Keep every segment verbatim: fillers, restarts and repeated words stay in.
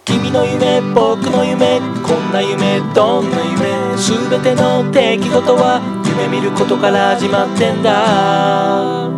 君の夢、僕の夢、こんな夢、どんな夢、すべての出来事は夢見ることから始まってんだ。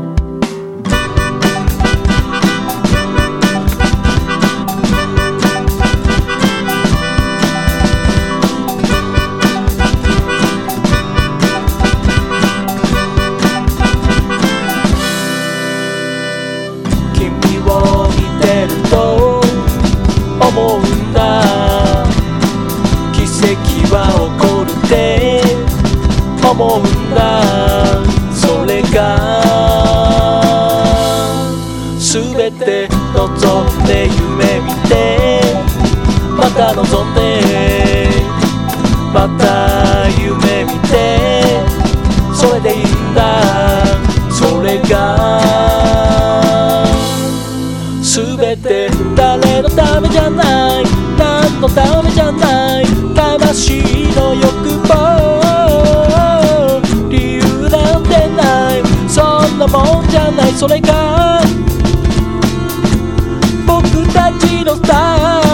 君を見てると思うんだ、奇跡は起こるって思うんだ。それが全て望んで夢見て、また望んでまた夢見て、それでいいんだ。それが全て誰のためじゃない、何のためじゃない、魂の欲望、理由なんてない、そんなもんじゃない。それが僕たちのスタイル。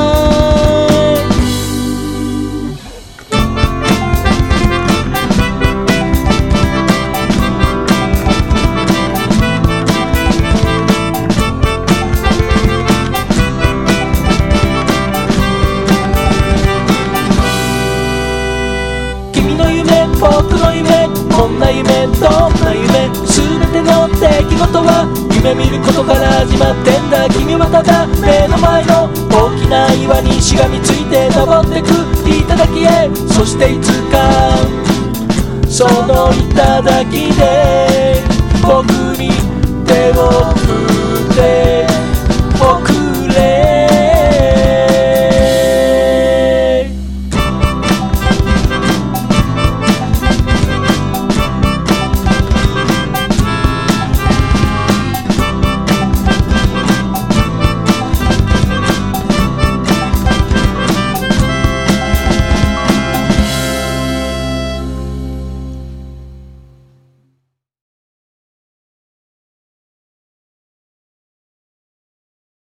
僕の夢、こんな夢、どんな夢、すべての出来事は夢見ることから始まってんだ。君はただ目の前の大きな岩にしがみついて登ってく頂へ、そしていつかその頂で僕に手を振る。